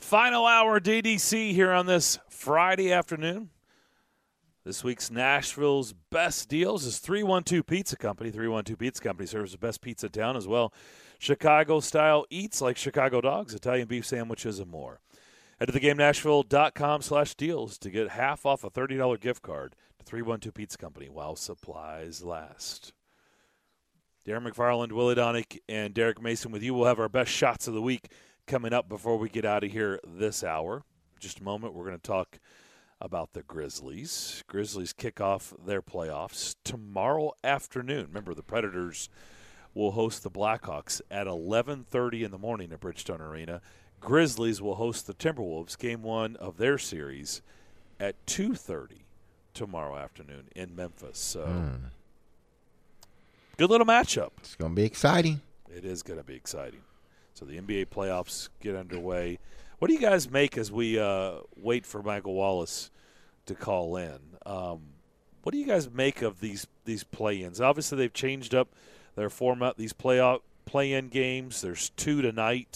Final hour DDC here on this Friday afternoon. This week's Nashville's best deals is 312 Pizza Company. 312 Pizza Company serves the best pizza in town as well. Chicago-style eats like Chicago dogs, Italian beef sandwiches, and more. Head to thegamenashville.com/deals to get half off a $30 gift card to 312 Pizza Company while supplies last. Darren McFarland, Willie Donick, and Derek Mason with you. We'll have our best shots of the week coming up before we get out of here this hour. In just a moment, we're going to talk about the Grizzlies. Grizzlies kick off their playoffs tomorrow afternoon. Remember, the Predators will host the Blackhawks at 11:30 in the morning at Bridgestone Arena. Grizzlies will host the Timberwolves, game one of their series, at 2:30 tomorrow afternoon in Memphis. So, good little matchup. It's going to be exciting. It is going to be exciting. So the NBA playoffs get underway. What do you guys make as we wait for Michael Wallace to call in? What do you guys make of these play-ins? Obviously, they've changed up their format. These play-in games. There's two tonight.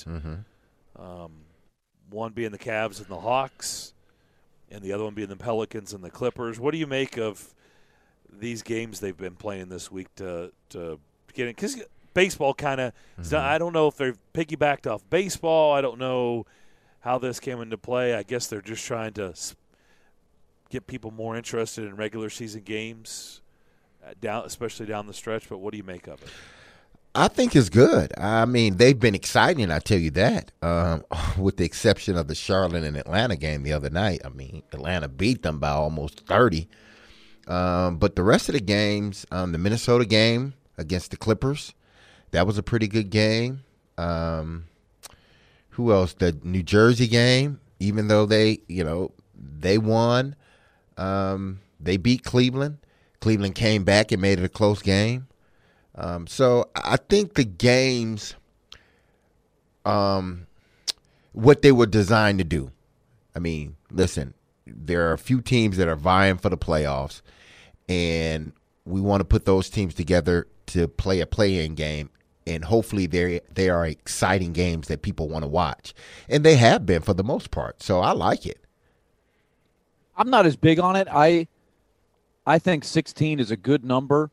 One being the Cavs and the Hawks, and the other one being the Pelicans and the Clippers. What do you make of these games they've been playing this week to get in? Because baseball kind of I don't know if they've piggybacked off baseball. I don't know how this came into play. I guess they're just trying to get people more interested in regular season games, especially down the stretch. But what do you make of it? I think it's good. I mean, they've been exciting, I tell you that, with the exception of the Charlotte and Atlanta game the other night. I mean, Atlanta beat them by almost 30. But the rest of the games, the Minnesota game against the Clippers, that was a pretty good game. Who else? The New Jersey game, even though they won, they beat Cleveland. Cleveland came back and made it a close game. So I think the games, what they were designed to do. I mean, listen, there are a few teams that are vying for the playoffs, and we want to put those teams together to play a play-in game. And hopefully they are exciting games that people want to watch. And they have been for the most part. So I like it. I'm not as big on it. I think 16 is a good number.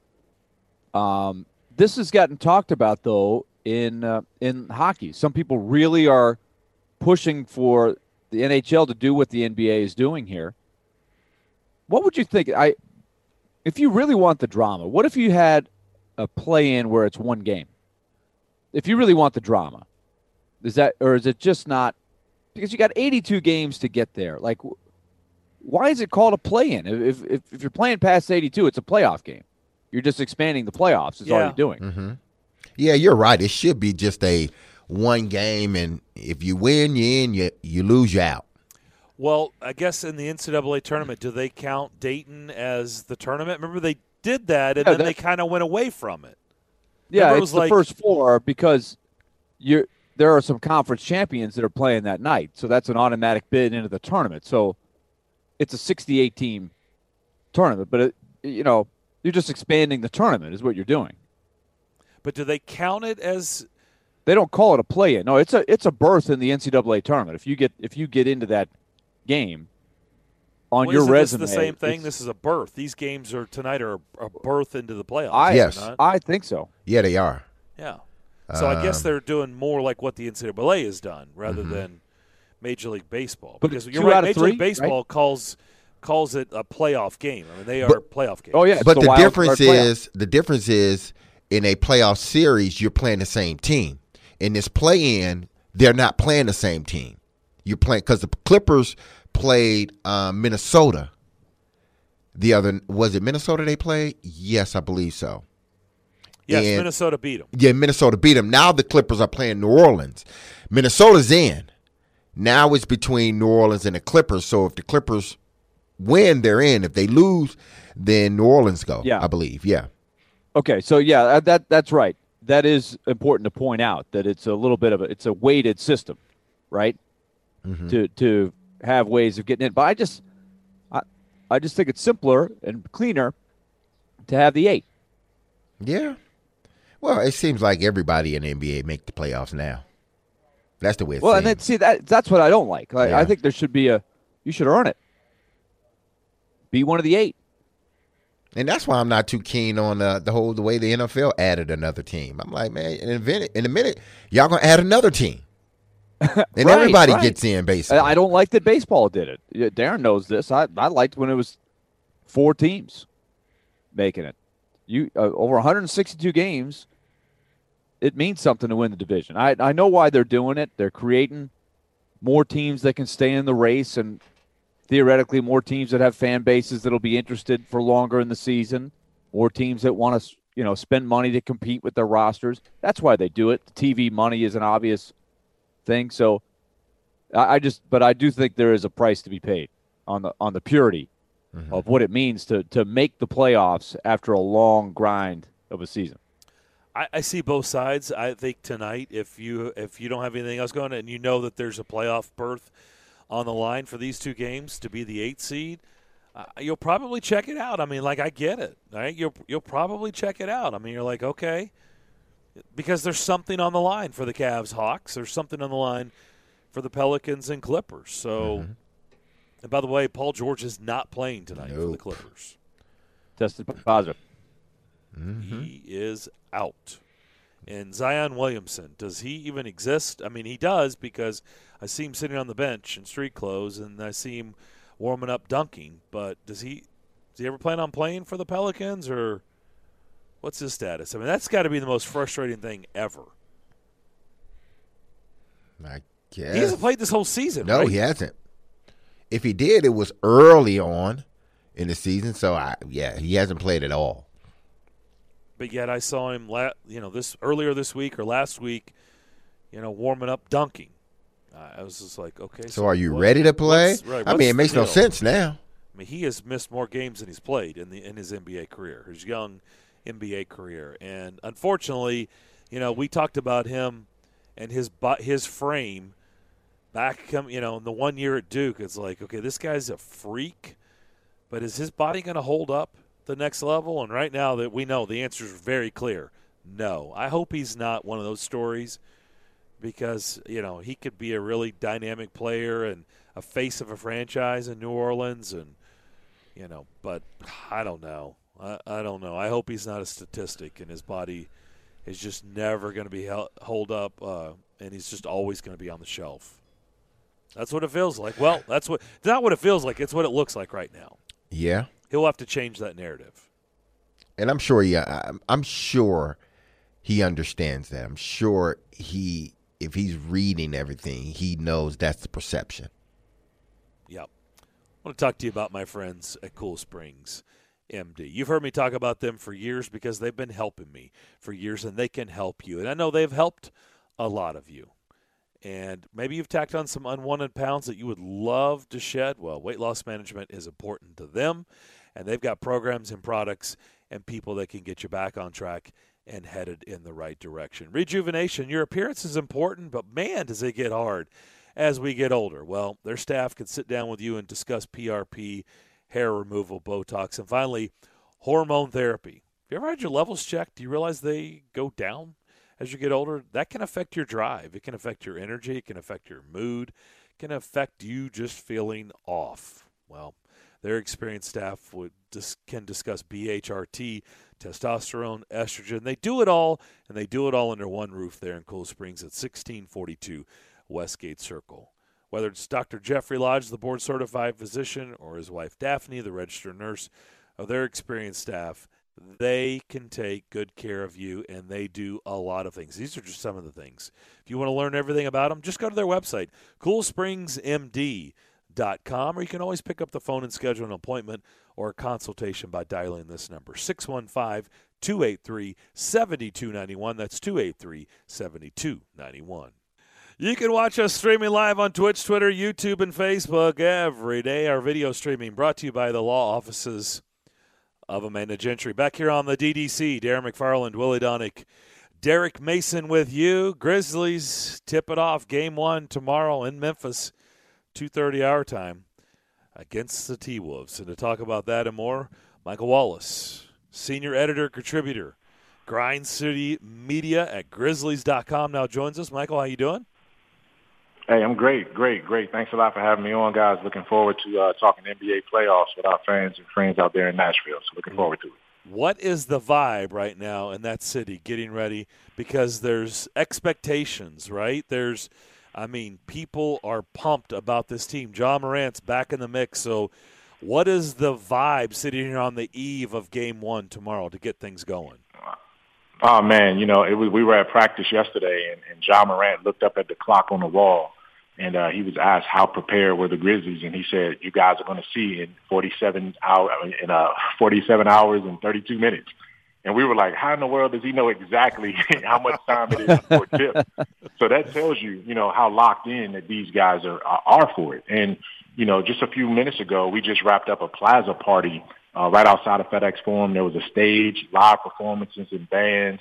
This has gotten talked about, though, in hockey. Some people really are pushing for the NHL to do what the NBA is doing here. What would you think? If you really want the drama, what if you had a play-in where it's one game? If you really want the drama, is it just not? Because you got 82 games to get there. Like, why is it called a play-in? If you're playing past 82, it's a playoff game. You're just expanding the playoffs. Is all you're doing. Mm-hmm. Yeah, you're right. It should be just a one game, and if you win, you're in. You lose, you're out. Well, I guess in the NCAA tournament, do they count Dayton as the tournament? Remember, they did that, and then they kind of went away from it. Yeah, it's the first four because there are some conference champions that are playing that night, so that's an automatic bid into the tournament. So it's a 68-team tournament, but you're just expanding the tournament is what you're doing. But do they count it as? They don't call it a play-in. No, it's a berth in the NCAA tournament. If you get into that game on your resume, this the same thing. This is a berth. These games tonight are a berth into the playoffs. Yes, I think so. Yeah, they are. Yeah. So I guess they're doing more like what the NCAA has done rather than Major League Baseball. But because you're right, Major League Baseball right? calls it a playoff game. I mean, they are playoff games. Oh yeah, but the difference is in a playoff series, you're playing the same team. In this play-in, they're not playing the same team. You're playing because the Clippers played Minnesota. Was it Minnesota they played? Yes, I believe so. Yes, and Minnesota beat them. Yeah, Minnesota beat them. Now the Clippers are playing New Orleans. Minnesota's in. Now it's between New Orleans and the Clippers. So if the Clippers win, they're in. If they lose, then New Orleans go. Yeah, I believe. Yeah. Okay, so yeah, that's right. That is important to point out that it's a little bit of it's a weighted system, right? Mm-hmm. To have ways of getting in. But I just think it's simpler and cleaner to have the 8. Yeah. Well, it seems like everybody in the NBA make the playoffs now. That's the way it's Well, and then see that's what I don't like. Yeah. I think there should be you should earn it. Be one of the 8. And that's why I'm not too keen on the way the NFL added another team. I'm like, man, in a minute, y'all gonna add another team, and everybody gets in basically. I don't like that baseball did it. Yeah, Darren knows this. I liked when it was 4 teams making it. You over 162 games. It means something to win the division. I know why they're doing it. They're creating more teams that can stay in the race, and theoretically more teams that have fan bases that'll be interested for longer in the season, or teams that want to spend money to compete with their rosters. That's why they do it. The TV money is an obvious thing. So but I do think there is a price to be paid on the purity of what it means to make the playoffs after a long grind of a season. I see both sides. I think tonight, if you don't have anything else going and you know that there's a playoff berth on the line for these 2 games to be the 8th seed, you'll probably check it out. I mean, I get it, right? You'll probably check it out. I mean, you're like, okay, because there's something on the line for the Cavs, Hawks. There's something on the line for the Pelicans and Clippers. So, and by the way, Paul George is not playing tonight for the Clippers. Tested positive. He is out. And Zion Williamson, does he even exist? I mean, he does, because I see him sitting on the bench in street clothes, and I see him warming up dunking. But does he ever plan on playing for the Pelicans, or what's his status? I mean, that's got to be the most frustrating thing ever. I guess. He hasn't played this whole season, No, right? he hasn't. If he did, it was early on in the season, so he hasn't played at all. But yet I saw him, earlier this week or last week, warming up dunking. I was just like, okay. So are you ready to play? I mean, it makes no sense now. I mean, he has missed more games than he's played in his NBA career, his young NBA career. And unfortunately, we talked about him and his frame back, in the 1 year at Duke. It's like, okay, this guy's a freak, but is his body going to hold up the next level? And right now that we know the answer is very clear, no. I hope he's not one of those stories, because he could be a really dynamic player and a face of a franchise in New Orleans, and but I don't know. I don't know. I hope he's not a statistic and his body is just never going to be hold up, and he's just always going to be on the shelf. That's what it feels like. Well, it's not what it feels like. It's what it looks like right now. Yeah. He'll have to change that narrative. And I'm sure he understands that. I'm sure if he's reading everything, he knows that's the perception. Yep. I want to talk to you about my friends at Cool Springs MD. You've heard me talk about them for years because they've been helping me for years, and they can help you. And I know they've helped a lot of you. And maybe you've tacked on some unwanted pounds that you would love to shed. Well, weight loss management is important to them, and they've got programs and products and people that can get you back on track and headed in the right direction. Rejuvenation, your appearance is important, but man, does it get hard as we get older. Well, their staff can sit down with you and discuss PRP, hair removal, Botox, and finally, hormone therapy. Have you ever had your levels checked? Do you realize they go down as you get older? That can affect your drive. It can affect your energy. It can affect your mood. It can affect you just feeling off. Well, their experienced staff can discuss BHRT, testosterone, estrogen. They do it all, and they do it all under one roof there in Cool Springs at 1642 Westgate Circle. Whether it's Dr. Jeffrey Lodge, the board-certified physician, or his wife Daphne, the registered nurse, or their experienced staff, they can take good care of you, and they do a lot of things. These are just some of the things. If you want to learn everything about them, just go to their website, CoolSpringsMD.com, or you can always pick up the phone and schedule an appointment or a consultation by dialing this number, 615-283-7291. That's 283-7291. You can watch us streaming live on Twitch, Twitter, YouTube, and Facebook every day. Our video streaming brought to you by the law offices of Amanda Gentry. Back here on the DDC, Darren McFarland, Willie Donick, Derek Mason with you. Grizzlies tip it off game 1 tomorrow in Memphis, 2:30 our time, against the T-Wolves. And to talk about that and more, Michael Wallace, senior editor, contributor, Grind City Media at Grizzlies.com, now joins us. Michael, how you doing? Hey, I'm great. Thanks a lot for having me on, guys. Looking forward to talking NBA playoffs with our fans and friends out there in Nashville. So looking forward to it. What is the vibe right now in that city getting ready? Because there's expectations, right? People are pumped about this team. Ja Morant's back in the mix. So what is the vibe sitting here on the eve of Game 1 tomorrow to get things going? Oh, man, we were at practice yesterday, and Ja Morant looked up at the clock on the wall, and he was asked how prepared were the Grizzlies, and he said, you guys are going to see in 47 hours and 32 minutes. And we were like, how in the world does he know exactly how much time it is for tip? So that tells you, how locked in that these guys are for it. And, just a few minutes ago, we just wrapped up a plaza party right outside of FedEx Forum. There was a stage, live performances and bands,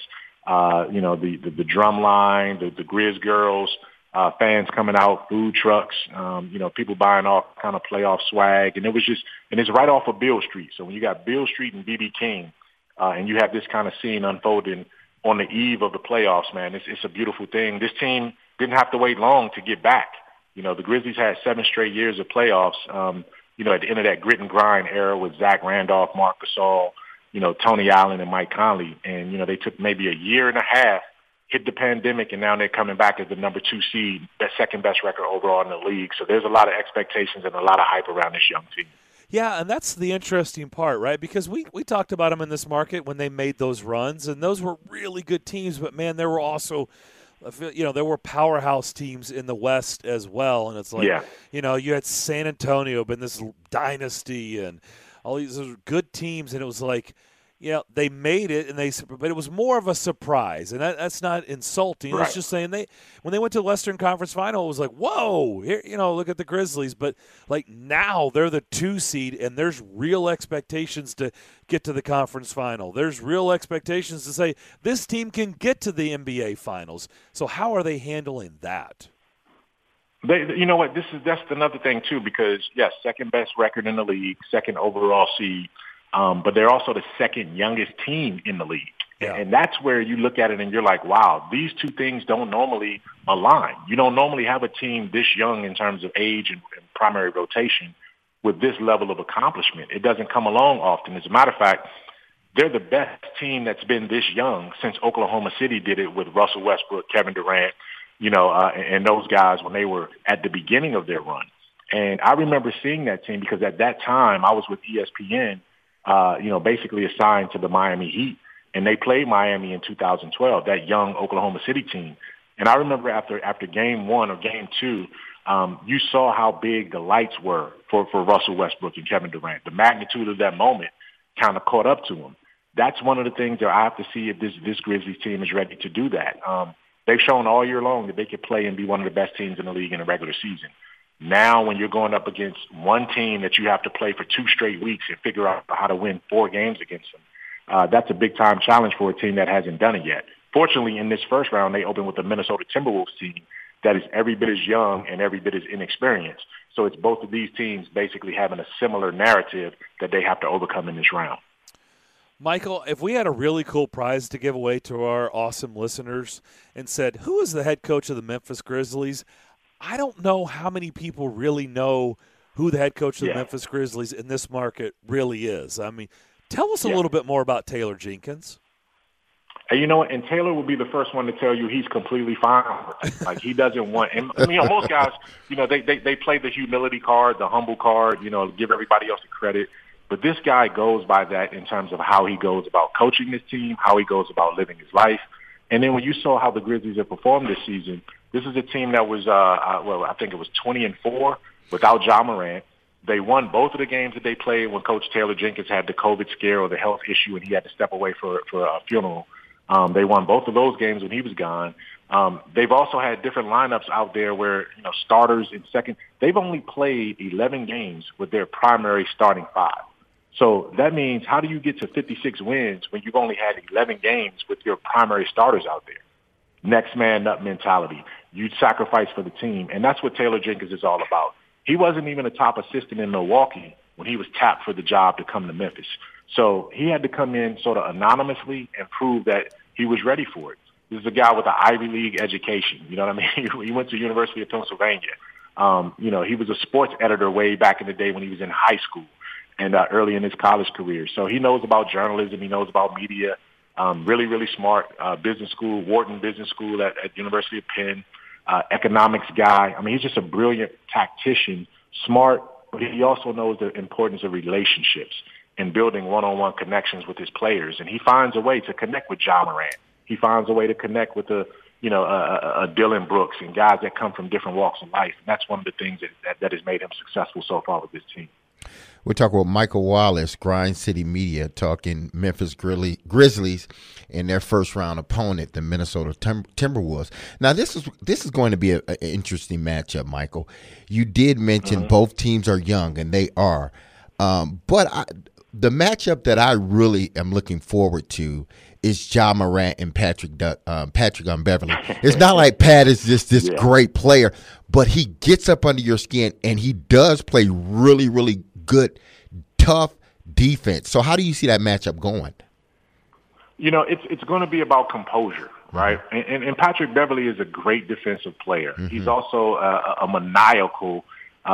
the drum line, the Grizz girls, fans coming out, food trucks, people buying all kind of playoff swag. And it's right off of Beale Street. So when you got Beale Street and B.B. King, and you have this kind of scene unfolding on the eve of the playoffs, man, it's a beautiful thing. This team didn't have to wait long to get back. The Grizzlies had 7 straight years of playoffs, at the end of that grit and grind era with Zach Randolph, Marc Gasol, Tony Allen and Mike Conley. And, they took maybe a year and a half, hit the pandemic, and now they're coming back as the number 2 seed, the second best record overall in the league. So there's a lot of expectations and a lot of hype around this young team. Yeah, and that's the interesting part, right? Because we talked about them in this market when they made those runs, and those were really good teams. But, man, there were also – there were powerhouse teams in the West as well, and it's like, you had San Antonio, been this dynasty, and all these good teams, and it was like, they made it, but it was more of a surprise, and that's not insulting. Right. It's just saying when they went to the Western Conference Final, it was like, whoa, here, look at the Grizzlies, but like now they're the 2 seed, and there's real expectations to get to the conference final. There's real expectations to say this team can get to the NBA Finals. So how are they handling that? You know what? That's another thing too, because yes, second best record in the league, second overall seed. But they're also the second youngest team in the league. Yeah. And that's where you look at it and you're like, wow, these two things don't normally align. You don't normally have a team this young in terms of age and primary rotation with this level of accomplishment. It doesn't come along often. As a matter of fact, they're the best team that's been this young since Oklahoma City did it with Russell Westbrook, Kevin Durant, and those guys when they were at the beginning of their run. And I remember seeing that team because at that time I was with ESPN, basically assigned to the Miami Heat. And they played Miami in 2012, that young Oklahoma City team. And I remember after game 1 or game 2, you saw how big the lights were for Russell Westbrook and Kevin Durant. The magnitude of that moment kind of caught up to them. That's one of the things that I have to see if this Grizzlies team is ready to do that. They've shown all year long that they could play and be one of the best teams in the league in the regular season. Now when you're going up against one team that you have to play for 2 straight weeks and figure out how to win 4 games against them, that's a big-time challenge for a team that hasn't done it yet. Fortunately, in this first round, they opened with the Minnesota Timberwolves team that is every bit as young and every bit as inexperienced. So it's both of these teams basically having a similar narrative that they have to overcome in this round. Michael, if we had a really cool prize to give away to our awesome listeners and said, who is the head coach of the Memphis Grizzlies? I don't know how many people really know who the head coach of the Memphis Grizzlies in this market really is. I mean, tell us a little bit more about Taylor Jenkins. And you know what? And Taylor will be the first one to tell you he's completely fine with it. Like, he doesn't want – and most guys, they play the humility card, the humble card, give everybody else the credit. But this guy goes by that in terms of how he goes about coaching this team, how he goes about living his life. And then when you saw how the Grizzlies have performed this season, this is a team that was, I think it was 20-4 without Ja Morant. They won both of the games that they played when Coach Taylor Jenkins had the COVID scare or the health issue and he had to step away for a funeral. They won both of those games when he was gone. They've also had different lineups out there where, starters in second. They've only played 11 games with their primary starting 5. So that means how do you get to 56 wins when you've only had 11 games with your primary starters out there? Next man up mentality. You sacrifice for the team. And that's what Taylor Jenkins is all about. He wasn't even a top assistant in Milwaukee when he was tapped for the job to come to Memphis. So he had to come in sort of anonymously and prove that he was ready for it. This is a guy with an Ivy League education. You know what I mean? He went to the University of Pennsylvania. You know, he was a sports editor way back in the day when he was in high school and early in his college career. So he knows about journalism. He knows about media. Really, really smart. Business school, Wharton Business School at University of Penn. Economics guy. I mean, he's just a brilliant tactician, smart, but he also knows the importance of relationships and building one-on-one connections with his players. And he finds a way to connect with Ja Morant. He finds a way to connect with a Dylan Brooks and guys that come from different walks of life. And that's one of the things that has made him successful so far with this team. We're talking with Michael Wallace, Grind City Media, talking Memphis Grizzlies and their first-round opponent, the Minnesota Timberwolves. Now, this is going to be an interesting matchup, Michael. You did mention both teams are young, and they are. But the matchup that I really am looking forward to is Ja Morant and Patrick Beverley. It's not like Pat is just this great player, but he gets up under your skin, and he does play really, really good, tough defense. So how do you see that matchup going? You know, it's going to be about composure, right? And Patrick Beverley is a great defensive player. He's also a maniacal,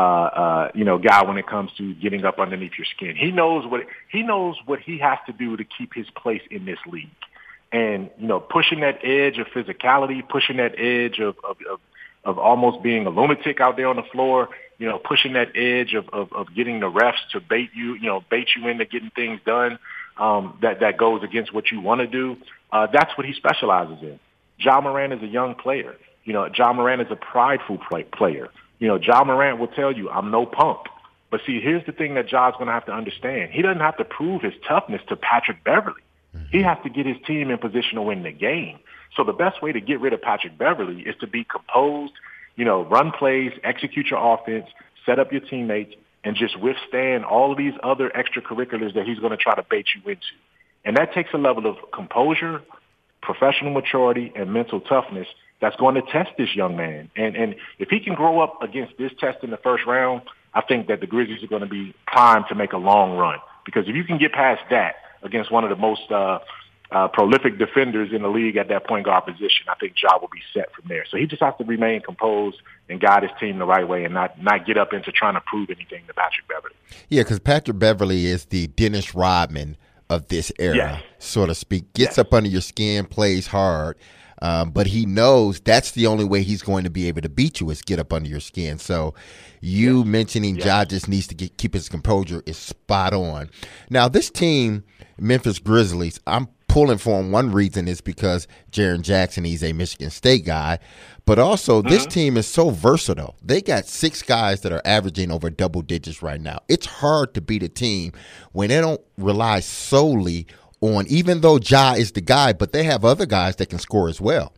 guy when it comes to getting up underneath your skin. He knows what he has to do to keep his place in this league. And, you know, pushing that edge of physicality, pushing that edge of almost being a lunatic out there on the floor, you know, pushing that edge of getting the refs to bait you into getting things done that goes against what you want to do. That's what he specializes in. Ja Morant is a young player. You know, Ja Morant is a prideful player. You know, Ja Morant will tell you, I'm no punk. But see, here's the thing that Ja's going to have to understand. He doesn't have to prove his toughness to Patrick Beverley. He has to get his team in position to win the game. So the best way to get rid of Patrick Beverley is to be composed, you know, run plays, execute your offense, set up your teammates, and just withstand all of these other extracurriculars that he's going to try to bait you into. And that takes a level of composure, professional maturity, and mental toughness that's going to test this young man. And if he can grow up against this test in the first round, I think that the Grizzlies are going to be primed to make a long run. Because if you can get past that against one of the most prolific defenders in the league at that point guard position, I think Ja will be set from there. So he just has to remain composed and guide his team the right way and not get up into trying to prove anything to Patrick Beverley. Yeah, because Patrick Beverley is the Dennis Rodman of this era, so to speak. Gets up under your skin, plays hard. But he knows that's the only way he's going to be able to beat you is get up under your skin. So you mentioning Ja just needs to keep his composure is spot on. Now, this team, Memphis Grizzlies, I'm pulling for him. One reason is because Jaren Jackson, he's a Michigan State guy. But also, this team is so versatile. They got 6 guys that are averaging over double digits right now. It's hard to beat a team when they don't rely solely on, even though Ja is the guy, but they have other guys that can score as well.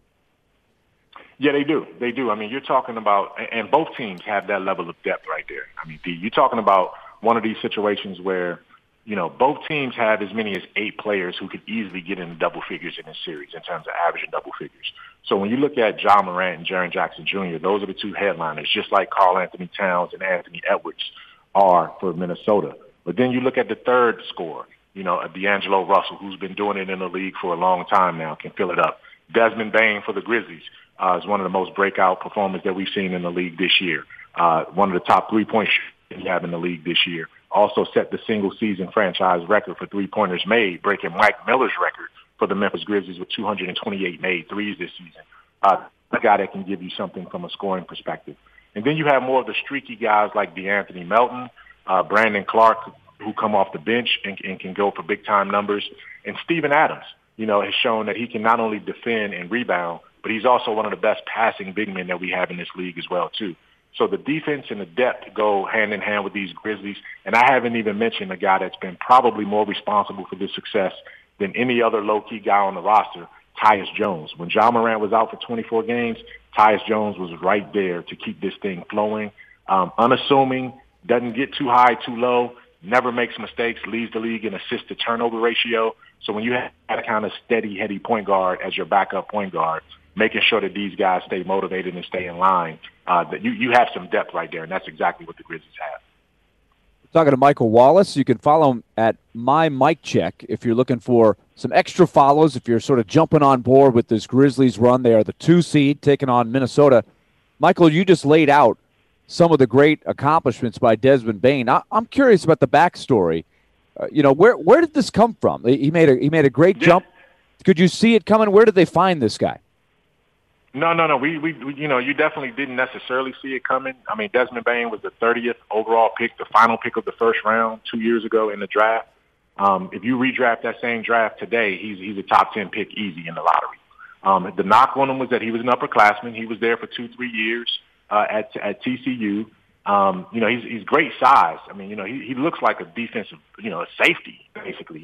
Yeah, they do. They do. I mean, you're talking about, and both teams have that level of depth right there. I mean, you're talking about one of these situations where, you know, both teams have as many as 8 players who could easily get into double figures in this series in terms of averaging double figures. So when you look at Ja Morant and Jaren Jackson Jr., those are the 2 headliners, just like Karl Anthony Towns and Anthony Edwards are for Minnesota. But then you look at the third scorer, you know, D'Angelo Russell, who's been doing it in the league for a long time now, can fill it up. Desmond Bane for the Grizzlies is one of the most breakout performers that we've seen in the league this year. One of the top three-point shooters we have in the league this year. Also set the single-season franchise record for three-pointers made, breaking Mike Miller's record for the Memphis Grizzlies with 228 made threes this season. A guy that can give you something from a scoring perspective. And then you have more of the streaky guys like DeAnthony Melton, Brandon Clark, who come off the bench and can go for big-time numbers. And Steven Adams, you know, has shown that he can not only defend and rebound, but he's also one of the best passing big men that we have in this league as well, too. So the defense and the depth go hand in hand with these Grizzlies. And I haven't even mentioned a guy that's been probably more responsible for this success than any other low-key guy on the roster, Tyus Jones. When Ja Morant was out for 24 games, Tyus Jones was right there to keep this thing flowing. Unassuming, doesn't get too high, too low, never makes mistakes, leads the league in assist-to-turnover ratio. So when you have that kind of steady, heady point guard as your backup point guard, making sure that these guys stay motivated and stay in line, that you have some depth right there, and that's exactly what the Grizzlies have. Talking to Michael Wallace. You can follow him at MyMicCheck if you're looking for some extra follows if you're sort of jumping on board with this Grizzlies run. They are the 2 seed taking on Minnesota. Michael, you just laid out some of the great accomplishments by Desmond Bane. I'm curious about the backstory. Where did this come from? He made a great jump. Could you see it coming? Where did they find this guy? No. We you definitely didn't necessarily see it coming. I mean, Desmond Bane was the 30th overall pick, the final pick of the first round 2 years ago in the draft. If you redraft that same draft today, he's a top 10 pick easy in the lottery. The knock on him was that he was an upperclassman. He was there for 2-3 years at TCU. He's great size. I mean, he looks like a defensive, a safety basically.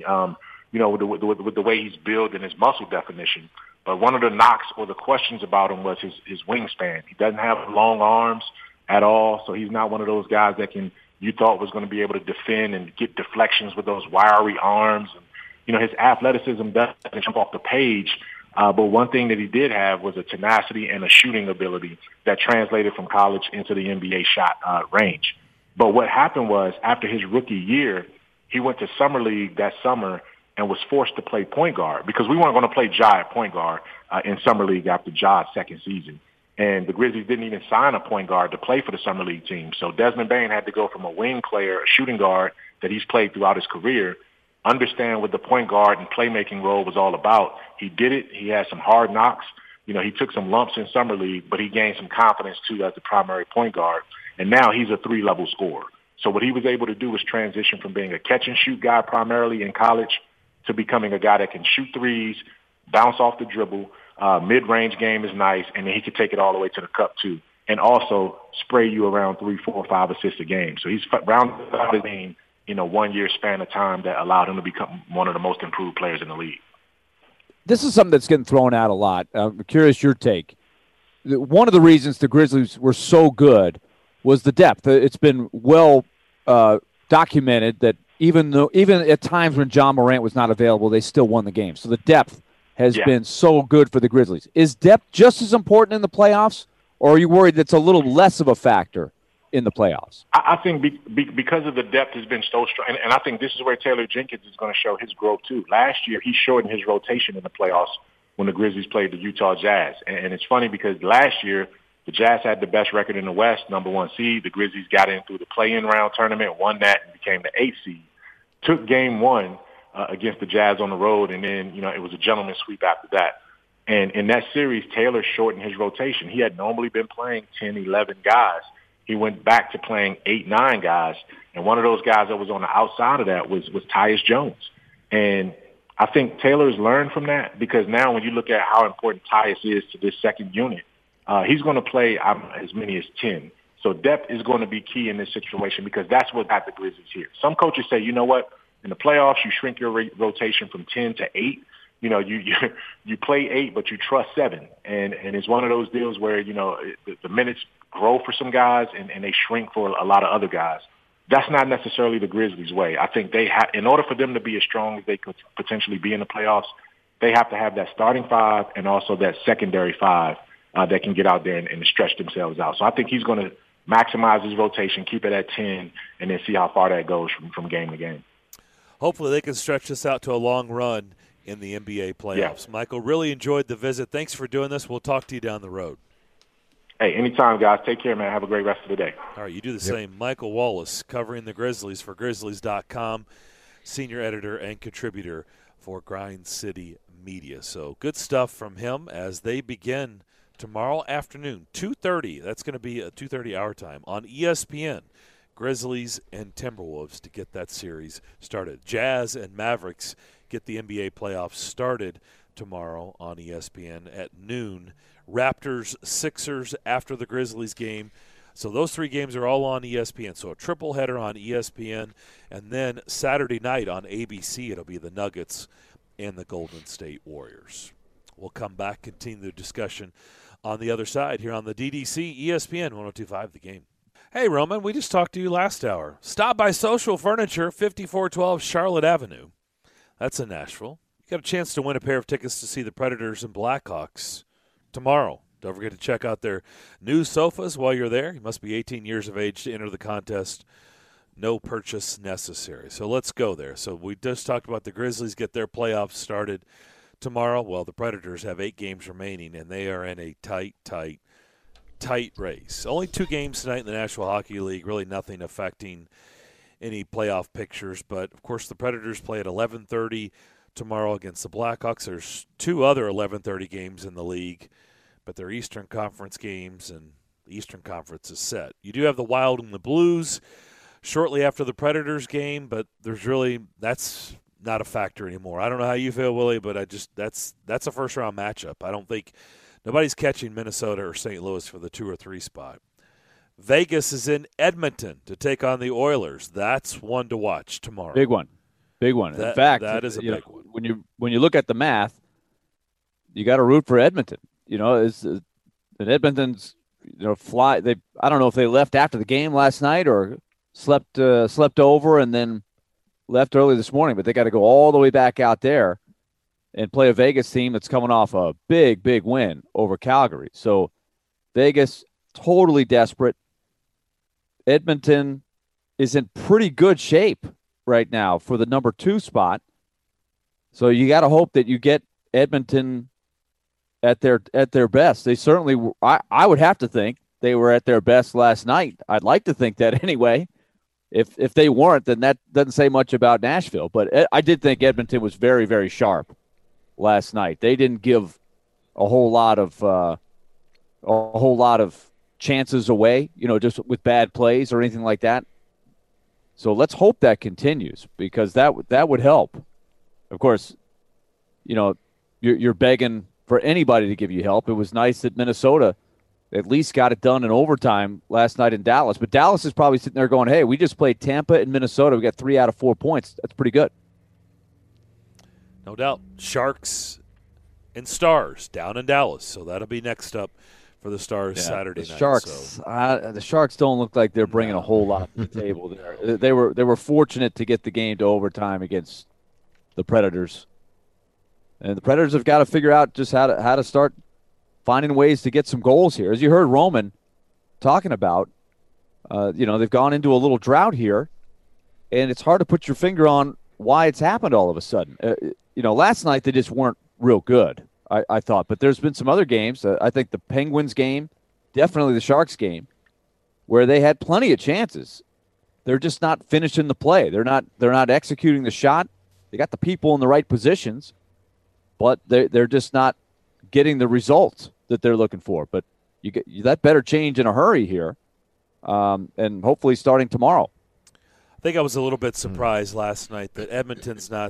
With the way he's built and his muscle definition. But one of the knocks or the questions about him was his wingspan. He doesn't have long arms at all, so he's not one of those guys that you thought was going to be able to defend and get deflections with those wiry arms. And, his athleticism doesn't jump off the page. But one thing that he did have was a tenacity and a shooting ability that translated from college into the NBA shot range. But what happened was after his rookie year, he went to Summer League that summer and was forced to play point guard because we weren't going to play Ja at point guard in Summer League after Ja's second season. And the Grizzlies didn't even sign a point guard to play for the Summer League team. So Desmond Bane had to go from a wing player, a shooting guard that he's played throughout his career, understand what the point guard and playmaking role was all about. He did it. He had some hard knocks. He took some lumps in Summer League, but he gained some confidence, too, as the primary point guard. And now he's a 3-level scorer. So what he was able to do was transition from being a catch-and-shoot guy primarily in college to becoming a guy that can shoot threes, bounce off the dribble, mid-range game is nice, and then he could take it all the way to the cup, too, and also spray you around 3, 4, 5 assists a game. So he's rounded out his game in a 1-year span of time that allowed him to become one of the most improved players in the league. This is something that's getting thrown out a lot. I'm curious your take. One of the reasons the Grizzlies were so good was the depth. It's been well documented that even at times when John Morant was not available, they still won the game. So the depth has been so good for the Grizzlies. Is depth just as important in the playoffs, or are you worried that's a little less of a factor in the playoffs? I think because of the depth has been so strong, and I think this is where Taylor Jenkins is going to show his growth too. Last year, he shortened his rotation in the playoffs when the Grizzlies played the Utah Jazz. And it's funny because last year, the Jazz had the best record in the West, number 1 seed. The Grizzlies got in through the play-in round tournament, won that, and became the 8th seed. Took game 1 against the Jazz on the road, and then, it was a gentleman's sweep after that. And in that series, Taylor shortened his rotation. He had normally been playing 10, 11 guys. He went back to playing 8, 9 guys, and one of those guys that was on the outside of that was Tyus Jones. And I think Taylor's learned from that because now when you look at how important Tyus is to this second unit, he's going to play as many as 10. So depth is going to be key in this situation because that's what got the Grizzlies here. Some coaches say, you know what, in the playoffs you shrink your rotation from 10 to 8. You play 8, but you trust 7. And it's one of those deals where, the minutes grow for some guys and they shrink for a lot of other guys. That's not necessarily the Grizzlies' way. I think they have, in order for them to be as strong as they could potentially be in the playoffs, they have to have that starting 5 and also that secondary 5 that can get out there and stretch themselves out. So I think he's going to maximize his rotation, keep it at 10, and then see how far that goes from game to game. Hopefully they can stretch this out to a long run in the NBA playoffs. Yeah. Michael, really enjoyed the visit. Thanks for doing this. We'll talk to you down the road. Hey, anytime, guys. Take care, man. Have a great rest of the day. All right, you do the same. Michael Wallace covering the Grizzlies for Grizzlies.com, senior editor and contributor for Grind City Media. So good stuff from him as they begin tomorrow afternoon, 2:30. That's going to be a 2:30 our time on ESPN. Grizzlies and Timberwolves to get that series started. Jazz and Mavericks get the NBA playoffs started tomorrow on ESPN at noon. Raptors, Sixers after the Grizzlies game. So those 3 games are all on ESPN. So a triple header on ESPN. And then Saturday night on ABC, it'll be the Nuggets and the Golden State Warriors. We'll come back, continue the discussion on the other side here on the DDC ESPN 102.5 The Game. Hey, Roman, we just talked to you last hour. Stop by Social Furniture, 5412 Charlotte Avenue. That's in Nashville. You got a chance to win a pair of tickets to see the Predators and Blackhawks tomorrow. Don't forget to check out their new sofas while you're there. You must be 18 years of age to enter the contest. No purchase necessary. So let's go there. So we just talked about the Grizzlies get their playoffs started tomorrow. Well, the Predators have 8 games remaining, and they are in a tight race. Only 2 games tonight in the National Hockey League, really nothing affecting any playoff pictures. But, of course, the Predators play at 11:30 tomorrow against the Blackhawks. There's 2 other 11:30 games in the league, but they're Eastern Conference games, and the Eastern Conference is set. You do have the Wild and the Blues shortly after the Predators game, but that's not a factor anymore. I don't know how you feel, Willie, but that's a first-round matchup. I don't think nobody's catching Minnesota or St. Louis for the 2 or 3 spot. Vegas is in Edmonton to take on the Oilers. That's one to watch tomorrow. Big one. In fact, that is a big one. When you look at the math, you got to root for Edmonton. And Edmonton's fly. I don't know if they left after the game last night or slept over and then left early this morning, but they got to go all the way back out there and play a Vegas team that's coming off a big win over Calgary. So Vegas totally desperate. Edmonton is in pretty good shape right now for the number 2 spot. So you got to hope that you get Edmonton at their best. They certainly I would have to think they were at their best last night. I'd like to think that anyway. If they weren't, then that doesn't say much about Nashville. But I did think Edmonton was very, very sharp last night. They didn't give a whole lot of chances away, just with bad plays or anything like that. So let's hope that continues, because that would help. Of course, you're begging for anybody to give you help. It was nice that Minnesota at least got it done in overtime last night in Dallas. But Dallas is probably sitting there going, hey, we just played Tampa and Minnesota. We got 3 out of 4 points. That's pretty good. No doubt. Sharks and Stars down in Dallas. So that'll be next up for the Stars Saturday night. The Sharks don't look like they're bringing a whole lot to the table there. They were fortunate to get the game to overtime against the Predators. And the Predators have got to figure out just how to start finding ways to get some goals here. As you heard Roman talking about, they've gone into a little drought here, and it's hard to put your finger on why it's happened all of a sudden. Last night they just weren't real good, I thought. But there's been some other games. I think the Penguins game, definitely the Sharks game, where they had plenty of chances. They're just not finishing the play. They're not executing the shot. They got the people in the right positions, but they're just not getting the results that they're looking for. But that better change in a hurry here, and hopefully starting tomorrow. I think I was a little bit surprised last night that Edmonton's not,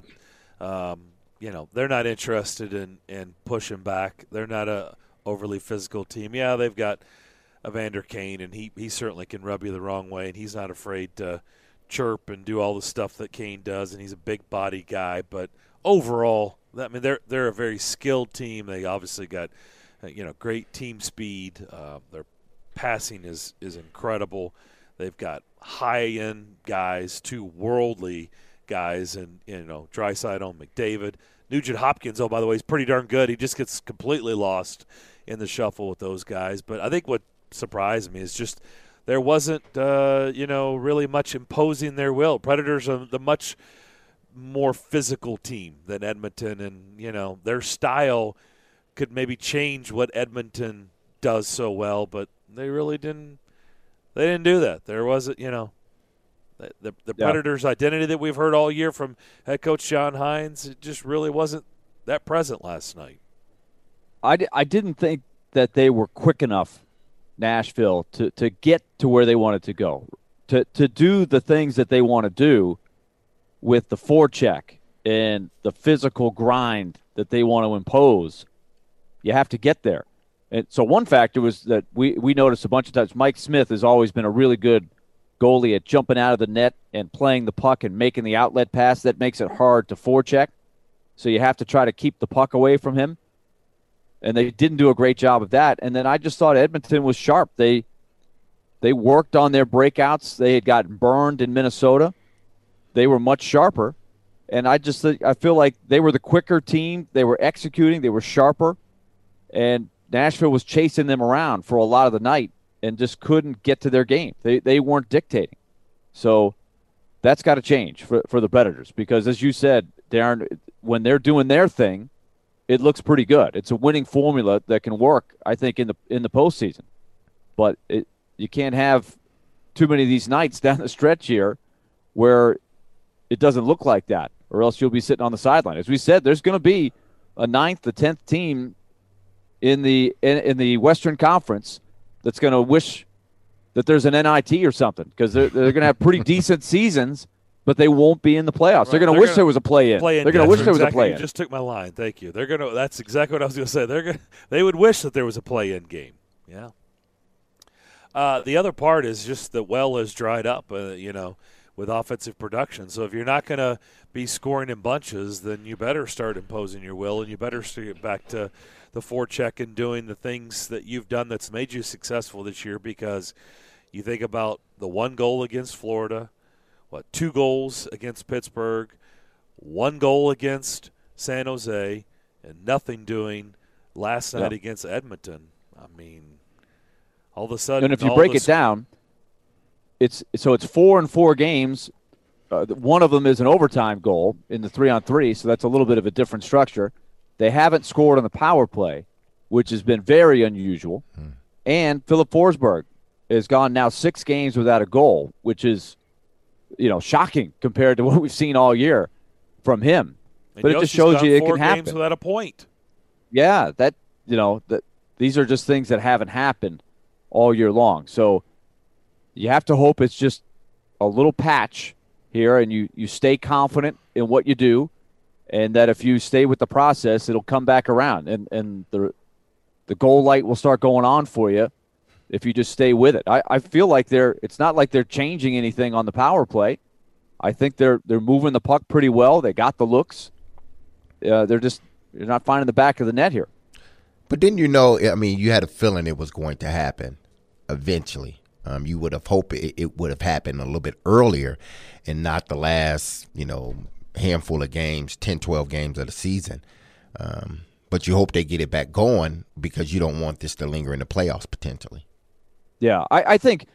they're not interested in pushing back. They're not a overly physical team. Yeah, they've got Evander Kane, and he certainly can rub you the wrong way, and he's not afraid to chirp and do all the stuff that Kane does, and he's a big body guy. But overall, they're a very skilled team. They obviously got great team speed. Their passing is incredible. They've got high-end guys, 2 worldly guys, and Draisaitl, McDavid. Nugent Hopkins, oh, by the way, is pretty darn good. He just gets completely lost in the shuffle with those guys. But I think what surprised me is just there wasn't, really much imposing their will. Predators are the much more physical team than Edmonton, and, their style could maybe change what Edmonton does so well, but they really didn't. They didn't do that. There wasn't, the Predators' identity that we've heard all year from head coach John Hines, it just really wasn't that present last night. I didn't think that they were quick enough, Nashville, to get to where they wanted to go, to do the things that they want to do with the forecheck and the physical grind that they want to impose. You have to get there. And so one factor was that we noticed a bunch of times Mike Smith has always been a really good goalie at jumping out of the net and playing the puck and making the outlet pass. That makes it hard to forecheck. So you have to try to keep the puck away from him. And they didn't do a great job of that. And then I just thought Edmonton was sharp. They worked on their breakouts. They had gotten burned in Minnesota. They were much sharper. And I feel like they were the quicker team. They were executing. They were sharper. And Nashville was chasing them around for a lot of the night and just couldn't get to their game. They weren't dictating. So That's got to change for the Predators because, as you said, Darren, when they're doing their thing, it looks pretty good. It's a winning formula that can work, I think, in the postseason. But you can't have too many of these nights down the stretch here where it doesn't look like that, or else you'll be sitting on the sideline. As we said, there's going to be a 9th, the 10th team in the Western Conference that's going to wish that there's an NIT or something because they're going to have pretty decent seasons, but they won't be in the playoffs. Right. They're going to wish there was a play-in. They're going to wish there was a play-in. You just took my line. Thank you. That's exactly what I was going to say. They would wish that there was a play-in game. Yeah. The other part is just the well has dried up, with offensive production. So if you're not going to be scoring in bunches, then you better start imposing your will, and you better get back to the forecheck and doing the things that you've done that's made you successful this year, because you think about the 1 goal against Florida, 2 goals against Pittsburgh, 1 goal against San Jose, and nothing doing last night against Edmonton. I mean, all of a sudden, and if you break it down, it's 4 in 4 games. One of them is an overtime goal in the 3-on-3, so that's a little bit of a different structure. They haven't scored on the power play, which has been very unusual. And Philip Forsberg has gone now 6 games without a goal, which is, shocking compared to what we've seen all year from him. And but it just shows you it can happen. 4 games without a point. Yeah, that these are just things that haven't happened all year long. So you have to hope it's just a little patch here, and you stay confident in what you do, and that if you stay with the process, it'll come back around, and the goal light will start going on for you if you just stay with it. I feel like it's not like they're changing anything on the power play. I think they're moving the puck pretty well. They got the looks. They're not finding the back of the net here. But then you had a feeling it was going to happen eventually. You would have hoped it would have happened a little bit earlier and not the last, handful of games, 10, 12 games of the season. But you hope they get it back going because you don't want this to linger in the playoffs potentially. Yeah, I think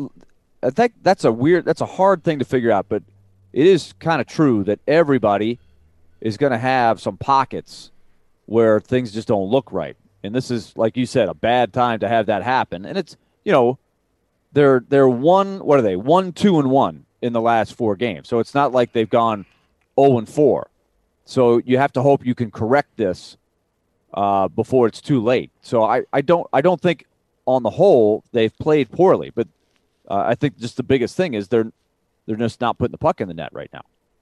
that's a hard thing to figure out, but it is kind of true that everybody is going to have some pockets where things just don't look right. And this is, like you said, a bad time to have that happen. And it's, they're 1-2-1 in the last 4 games. So it's not like they've gone 0-4. So you have to hope you can correct this before it's too late. So I don't think on the whole they've played poorly, but I think just the biggest thing is they're just not putting the puck in the net right now.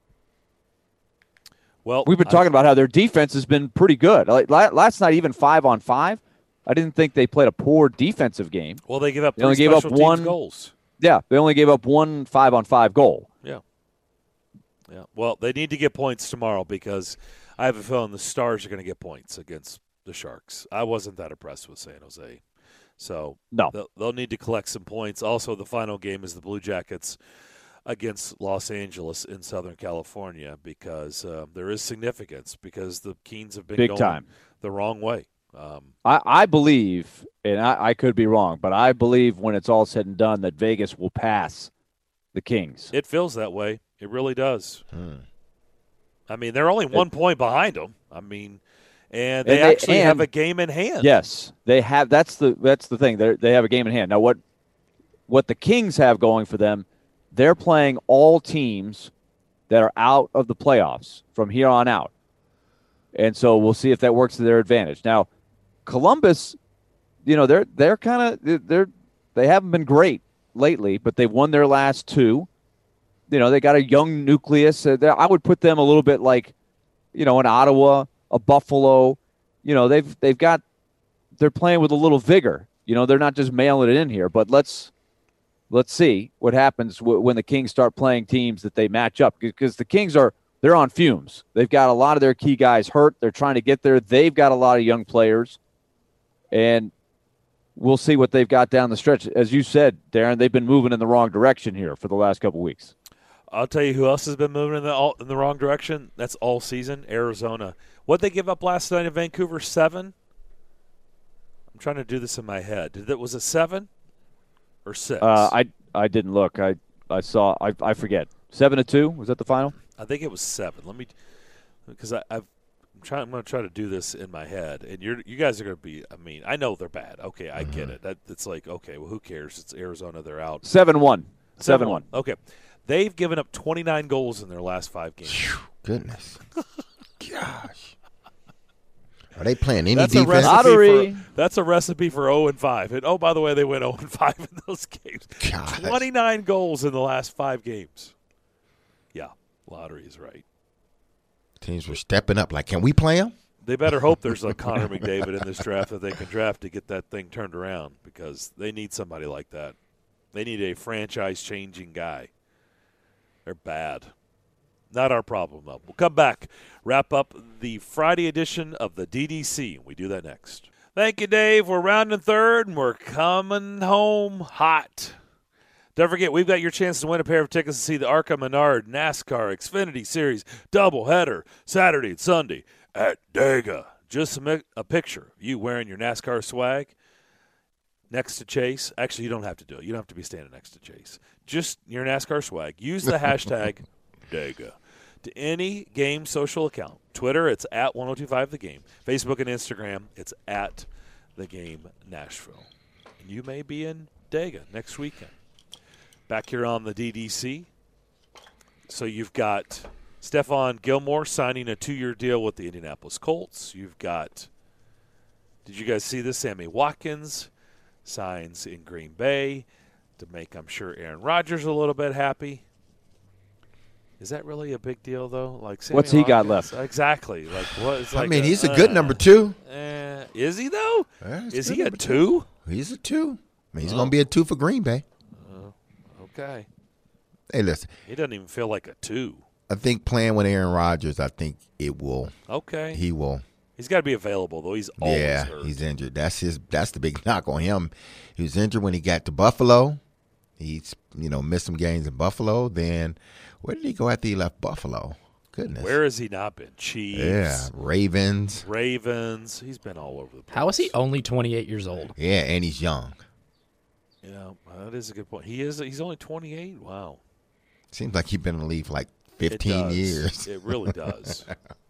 Well, we've been talking about how their defense has been pretty good. Like last night, even 5-on-5, I didn't think they played a poor defensive game. Well, they gave up 3 special teams goals. Yeah, they only gave up 1 5-on-5 goal. Yeah. Well, they need to get points tomorrow because I have a feeling the Stars are going to get points against the Sharks. I wasn't that impressed with San Jose. So they'll need to collect some points. Also, the final game is the Blue Jackets against Los Angeles in Southern California because there is significance because the Keens have been big going time the wrong way. I believe, and I could be wrong, but I believe when it's all said and done that Vegas will pass the Kings. It feels that way. It really does. I mean, they're only 1 point behind them. I mean, and they actually have a game in hand. Yes, they have. That's the thing. They have a game in hand. Now, what the Kings have going for them, they're playing all teams that are out of the playoffs from here on out. And so we'll see if that works to their advantage. Now, Columbus, they're kind of they haven't been great lately, but they've won their last 2. They got a young nucleus. I would put them a little bit like, an Ottawa, a Buffalo. They're playing with a little vigor. They're not just mailing it in here. But let's see what happens when the Kings start playing teams that they match up, because the Kings they're on fumes. They've got a lot of their key guys hurt. They're trying to get there. They've got a lot of young players, and we'll see what they've got down the stretch. As you said, Darren, they've been moving in the wrong direction here for the last couple of weeks. I'll tell you who else has been moving in the wrong direction. That's all season, Arizona. What'd they give up last night in Vancouver? 7? I'm trying to do this in my head. Was it 7 or 6? I didn't look. I saw. I forget. 7-2. Was that the final? I think it was 7. Let me, because I'm going to try to do this in my head, and you guys are going to be. I mean, I know they're bad. Okay, I get it. It's like, okay, well, who cares? It's Arizona. They're out. 7-1. 7-1. Okay, they've given up 29 goals in their last 5 games. Goodness, gosh. Are they playing any That's defense? That's a recipe for 0-5. And oh, by the way, they went 0-5 in those games. Gosh. 29 goals in the last 5 games. Yeah, lottery is right. Teams were stepping up. Like, can we play them? They better hope there's a Connor McDavid in this draft that they can draft to get that thing turned around, because they need somebody like that. They need a franchise-changing guy. They're bad. Not our problem, though. We'll come back, wrap up the Friday edition of the DDC. We do that next. Thank you, Dave. We're rounding third, and we're coming home hot. Don't forget, we've got your chance to win a pair of tickets to see the ARCA Menard NASCAR Xfinity Series doubleheader Saturday and Sunday at Dega. Just submit a picture of you wearing your NASCAR swag next to Chase. Actually, you don't have to do it. You don't have to be standing next to Chase. Just your NASCAR swag. Use the hashtag Dega. To any game social account. Twitter, it's at 1025thegame. Facebook and Instagram, it's at the game Nashville. And you may be in Dega next weekend. Back here on the DDC. So you've got Stephon Gilmore signing a 2-year deal with the Indianapolis Colts. You've got, did you guys see this? Sammy Watkins signs in Green Bay to make, I'm sure, Aaron Rodgers a little bit happy. Is that really a big deal, though? Like, Sammy what's he got Watkins, left? Exactly. Like, what is like? I mean, he's a good number 2. Is he though? Is he a number 2? He's a 2. I mean, he's going to be a 2 for Green Bay. Okay. Hey, listen. He doesn't even feel like a 2. I think playing with Aaron Rodgers, I think it will. Okay. He will. He's got to be available, though. He's always hurt. He's injured. That's the big knock on him. He was injured when he got to Buffalo. He's, missed some games in Buffalo. Then where did he go after he left Buffalo? Goodness. Where has he not been? Chiefs. Yeah, Ravens. He's been all over the place. How is he only 28 years old? Yeah, and he's young. Yeah, that is a good point. He's only 28. Wow. Seems like he's been in the league for like 15 years. It really does.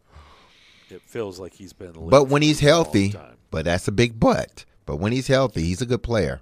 It feels like he's been in the league But when he's for a long healthy, time. but that's a big but. But when he's healthy, he's a good player.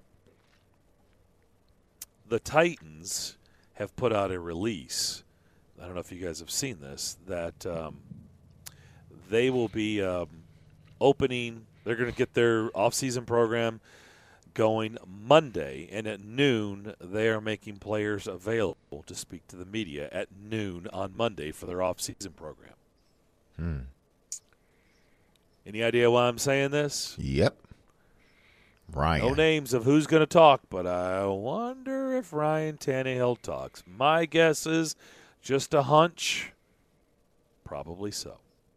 The Titans have put out a release. I don't know if you guys have seen this, that they will be opening. They're going to get their off-season program going Monday, and at noon they are making players available to speak to the media at noon on Monday for their off-season program. Any idea why I'm saying this? Yep. Ryan. No names of who's going to talk, but I wonder if Ryan Tannehill talks. My guess is just a hunch. Probably so.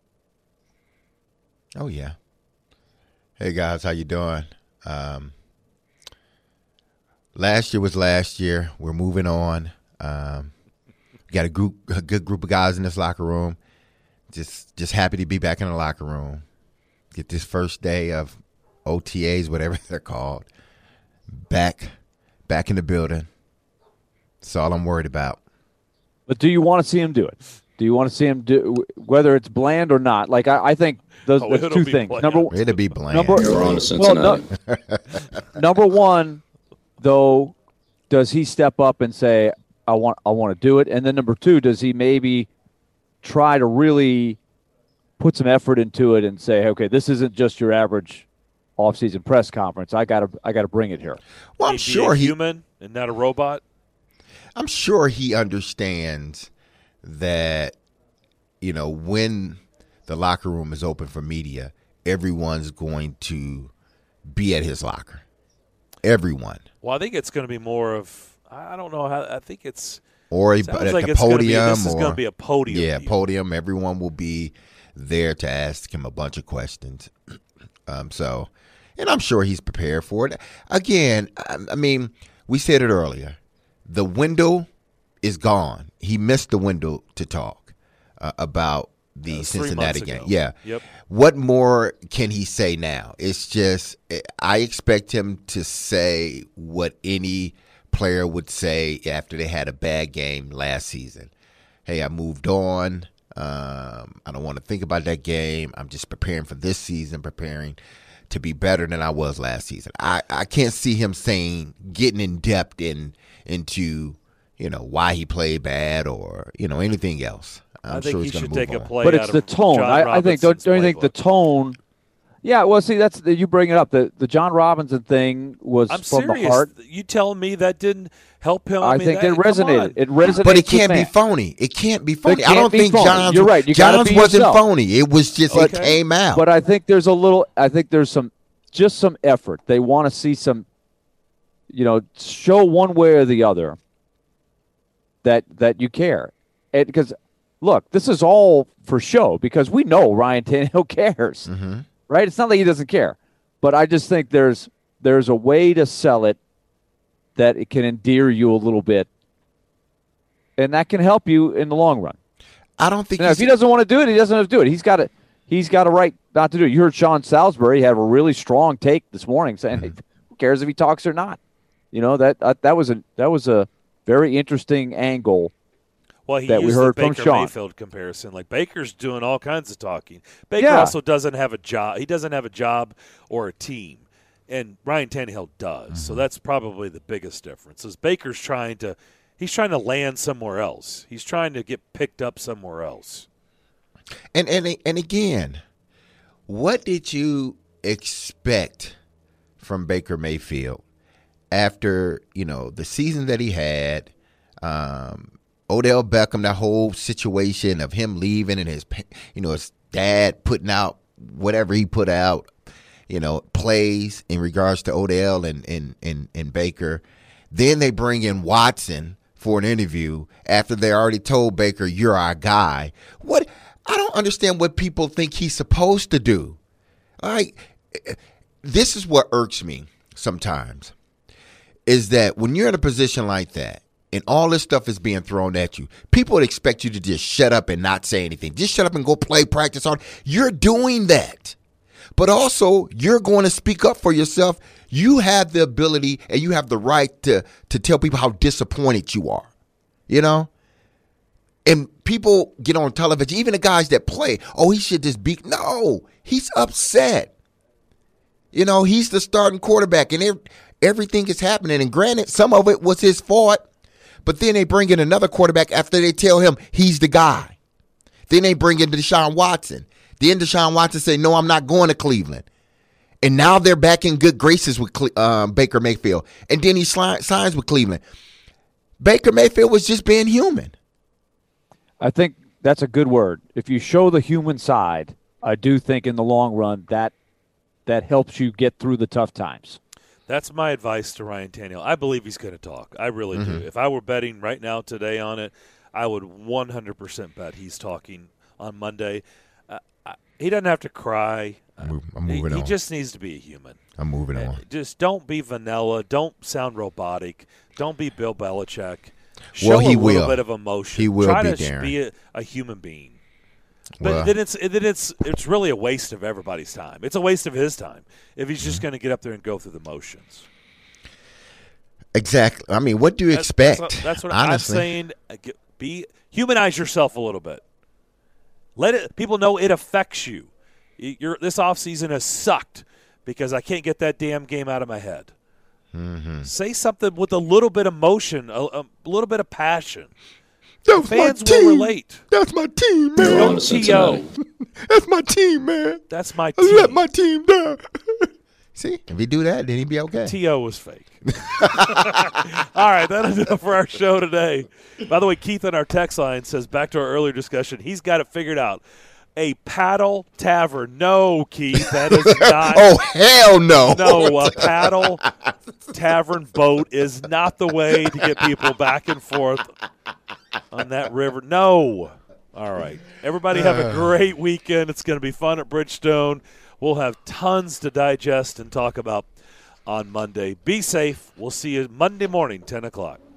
Oh, yeah. Hey, guys, how you doing? Last year was last year. We're moving on. We got a good group of guys in this locker room. Just happy to be back in the locker room. Get this first day of OTAs, whatever they're called, back in the building. That's all I'm worried about. But do you want to see him do it? Do you want to see him do, whether it's bland or not? Like I think there's two things. It'll be bland. You're on to Cincinnati. Number one, though, does he step up and say, I want to do it? And then number two, does he maybe try to really put some effort into it and say, okay, this isn't just your average off-season press conference. I gotta bring it here. Well, I'm sure he's human and not a robot. I'm sure he understands that, when the locker room is open for media, everyone's going to be at his locker. Everyone. Well, I think it's going to be more of, I don't know how, I think it's. Or at like the podium. This is going to be a podium. Yeah, deal. podium. Everyone will be there to ask him a bunch of questions. And I'm sure he's prepared for it. Again, I mean, we said it earlier. The window is gone. He missed the window to talk about the Cincinnati game. Ago. Yeah. Yep. What more can he say now? It's just I expect him to say what any player would say after they had a bad game last season, hey, I moved on. I don't want to think about that game. I'm just preparing for this season, preparing to be better than I was last season. I can't see him getting in depth into why he played bad or anything else. I think sure he should take a play. But it's the tone. I think. Don't you think the tone? Yeah. Well, see, you bring it up. The John Robinson thing was from the heart. You telling me that didn't help him? I think it resonated. It resonated. But it can't be phony. It can't be phony. I don't think John's. You're right. John's wasn't phony. It was just it came out. But I think there's some effort. They want to see some, show one way or the other that you care. Because, look, this is all for show because we know Ryan Tannehill cares, right? It's not like he doesn't care. But I just think there's a way to sell it that it can endear you a little bit, and that can help you in the long run. I don't think if he doesn't want to do it, he doesn't have to do it. He's got a right not to do it. You heard Sean Salisbury have a really strong take this morning saying, hey, who cares if he talks or not? That was a very interesting angle. Well, he that used we heard the Baker from Sean. Mayfield comparison. Like Baker's doing all kinds of talking. Baker also doesn't have a job. He doesn't have a job or a team, and Ryan Tannehill does. So that's probably the biggest difference. Is Baker's trying to land somewhere else. He's trying to get picked up somewhere else. And again, what did you expect from Baker Mayfield after the season that he had? Odell Beckham, that whole situation of him leaving and his dad putting out whatever he put out, plays in regards to Odell and Baker. Then they bring in Watson for an interview after they already told Baker, you're our guy. What? I don't understand what people think he's supposed to do. This is what irks me sometimes, is that when you're in a position like that, and all this stuff is being thrown at you, people would expect you to just shut up and not say anything. Just shut up and go play, practice on. You're doing that. But also, you're going to speak up for yourself. You have the ability and you have the right to tell people how disappointed you are. And people get on television, even the guys that play, he should just be. No, he's upset. He's the starting quarterback and everything is happening. And granted, some of it was his fault. But then they bring in another quarterback after they tell him he's the guy. Then they bring in Deshaun Watson. Then Deshaun Watson say, no, I'm not going to Cleveland. And now they're back in good graces with Baker Mayfield. And then he signs with Cleveland. Baker Mayfield was just being human. I think that's a good word. If you show the human side, I do think in the long run that helps you get through the tough times. That's my advice to Ryan Tannehill. I believe he's going to talk. I really do. If I were betting right now today on it, I would 100% bet he's talking on Monday. He doesn't have to cry. I'm moving on. He just needs to be a human. I'm moving on. Just don't be vanilla. Don't sound robotic. Don't be Bill Belichick. Show a little bit of emotion. He will Try be, to Darren. be a human being. But then it's really a waste of everybody's time. It's a waste of his time if he's just going to get up there and go through the motions. Exactly. I mean, what do you expect? That's what honestly. I'm saying. Humanize yourself a little bit. Let people know it affects you. This offseason has sucked because I can't get that damn game out of my head. Say something with a little bit of emotion, a little bit of passion. Fans will relate. That's my team, man. Don't T.O. That's my team, man. That's my team. Let my team down. See, if he do that, then he'd be okay. T.O. was fake. All right, that'll do it for our show today. By the way, Keith on our text line says, back to our earlier discussion, he's got it figured out. A paddle tavern. No, Keith, that is not. Oh, hell no. No, a paddle tavern boat is not the way to get people back and forth on that river. No. All right. Everybody have a great weekend. It's going to be fun at Bridgestone. We'll have tons to digest and talk about on Monday. Be safe. We'll see you Monday morning, 10 o'clock.